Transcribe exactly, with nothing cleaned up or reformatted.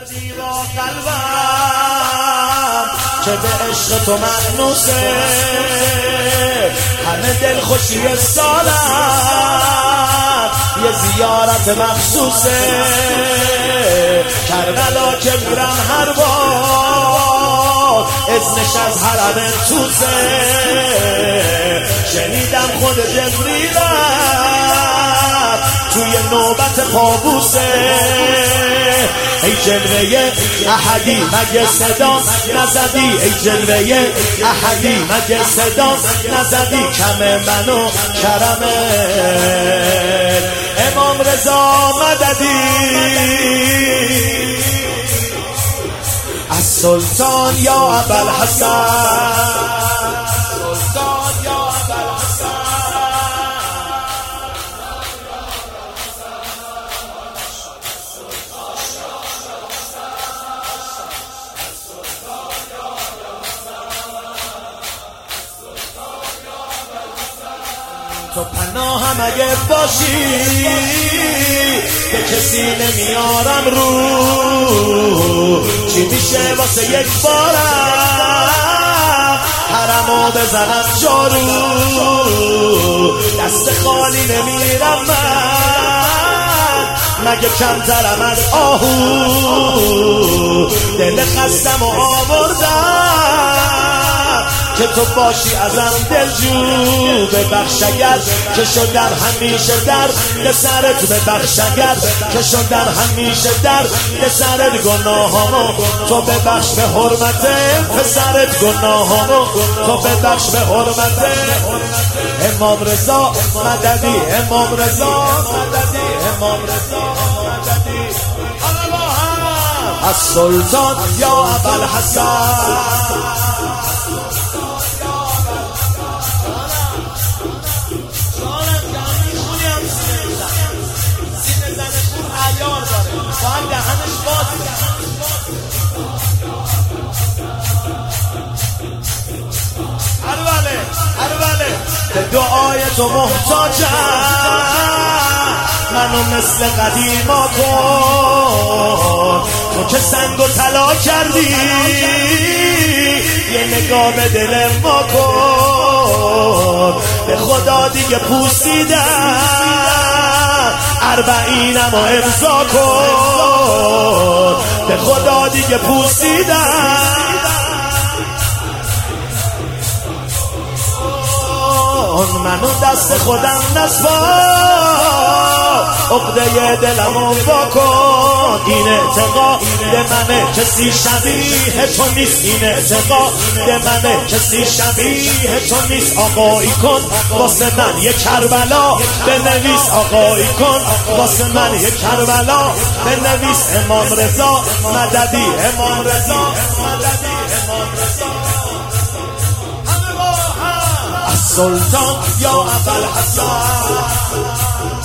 کردی با قلبم که به عشق تو مأنوسه، همه دل خوشی سالم یه زیارت مخصوصه. کربلا که میرم هر بار اذنش از حرم توسه، شنیدم خود جبریلم توی نوبت پابوسه. ای جلوه احدی مگه صدا نزدی، ای جلوه احدی مگه صدا نزدی، کم منو کرمت امام رضا مددی. از سلطان یا ابوالحسن، سلطان یا ابوالحسن، تو پناهم اگه باشی به کسی نمیارم رو، چی میشه واسه یک بارم حرمو بزنم جارو. دست خالی نمیرم من مگه کمترم از آهو، دل خستم و آوردم که تو باشی ازم دلجو. ببخش اگر که شدم همیشه در سرت، ببخش اگر که شدم همیشه در سرت، گناهامو تو ببخش به حرمت پسرت، گناهامو تو ببخش به حرمت امام رضا مددی، امام رضا مددی، امام رضا مددی. از سلطان یا ابوالحسن، باید دهنش باز ارواله ارواله به دعای تو محتاجم، منو مثل قدیما کن. تو که سنگ و طلا کردی یه نگاه به دل ما کن. به خدا دیگه پوسیدم اربعینم و امضا کن، به خدا دیگه پوسیدم منو دست خودم نسپار، عقده دلمو واکن. این اعتقاد منه کسی شبیه تو نیست، این اعتقاد منه کسی شبیه تو نیست. آقایی کن واسه من یه کربلا بنویس، آقایی کن واسه من یه کربلا بنویس. امام رضا مددی، امام رضا مددی، امام رضا. سلطان یا ابوالحسن.